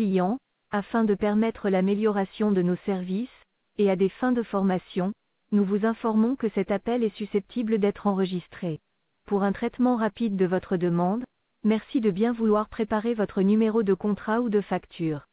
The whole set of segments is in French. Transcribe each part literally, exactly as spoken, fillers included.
clients, afin de permettre l'amélioration de nos services, et à des fins de formation, nous vous informons que cet appel est susceptible d'être enregistré. Pour un traitement rapide de votre demande, merci de bien vouloir préparer votre numéro de contrat ou de facture.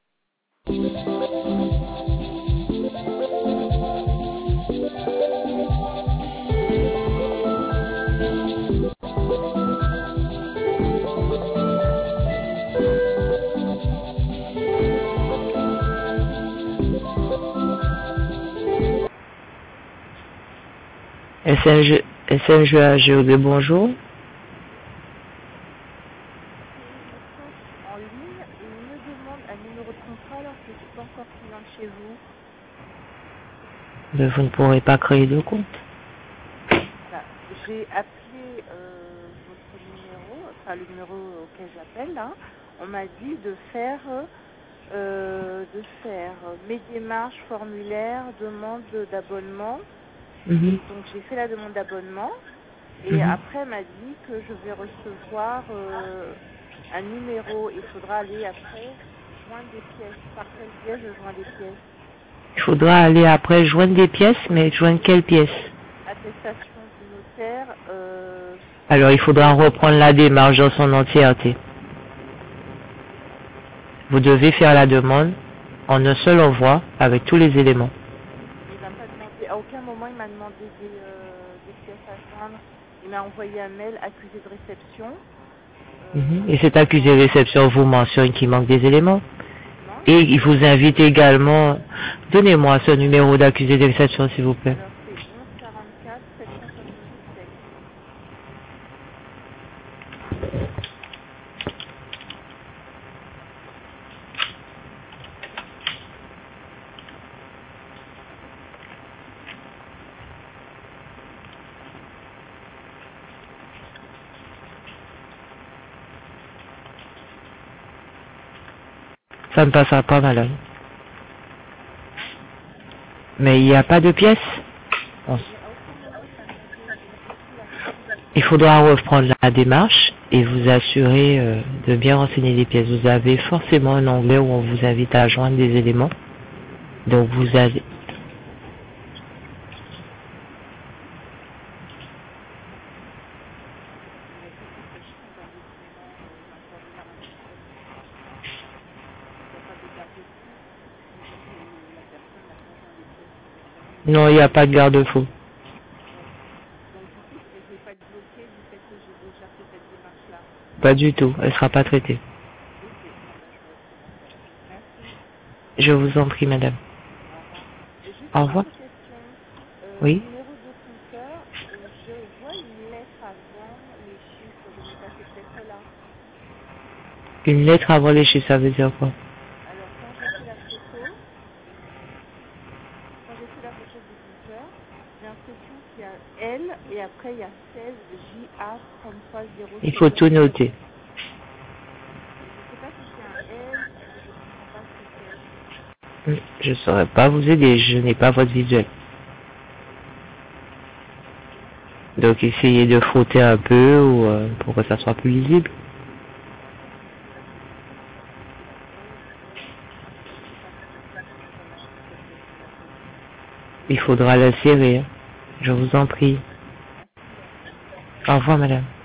S M G, S M G A G O D, bonjour. En ligne et il me demande un numéro de contrat alors que je suis pas encore client chez vous. Mais vous ne pourrez pas créer de compte. Voilà. J'ai appelé euh, votre numéro, enfin le numéro auquel j'appelle là. On m'a dit de faire euh, de faire mes démarches, formulaires, demande d'abonnement. Mm-hmm. Donc j'ai fait la demande d'abonnement et Mm-hmm. après elle m'a dit que je vais recevoir euh, un numéro. Il faudra aller après joindre des pièces. Par quelle pièce je joins des pièces? Il faudra aller après joindre des pièces, mais joindre quelles pièces? Attestation du notaire. Euh, Alors il faudra reprendre la démarche dans son entièreté. Vous devez faire la demande en un seul envoi avec tous les éléments. il m'a pas demandé, à aucun moment il m'a demandé des, euh, des pièces à joindre. Il m'a envoyé un mail accusé de réception. Euh, Mm-hmm. Et cet accusé de réception vous mentionne qu'il manque des éléments. non. Et il vous invite également, donnez-moi ce numéro d'accusé de réception s'il vous plaît. Alors c'est onze quarante-quatre sept cent soixante-dix-sept. Ça ne passera pas, madame. Mais il n'y a pas de pièces. Bon. Il faudra reprendre la démarche et vous assurer euh, de bien renseigner les pièces. Vous avez forcément un onglet où on vous invite à joindre des éléments. Donc vous avez... Non, il n'y a pas de garde-fou. Donc du coup, je ne vais pas être bloquée du fait que j'ai déjà fait cette démarche-là. Pas du tout. Elle ne sera pas traitée. Ok, bon ben je vais recommencer alors. Merci. Je vous en prie, madame. Au revoir. Et juste Au une revoir. autre question. Euh, Oui. numéro de compteur, euh, je vois une lettre avant les chiffres. Je n'ai pas cette lettre-là. Une lettre avant les chiffres, ça veut dire quoi? Alors quand j'ai fait la photo, quand j'ai fait la photo du compteur, j'ai l'impression qu'il y a L et après il y a seize J A trente-trois zéro sept. Il faut tout noter. Je ne sais pas si c'est un L, si je ne comprends pas ce que c'est. Je ne saurais pas vous aider, je n'ai pas votre visuel. Donc essayez de frotter un peu ou, euh, pour que ça soit plus lisible. Il faudra l'insérer. Je vous en prie. Merci. Au revoir, madame.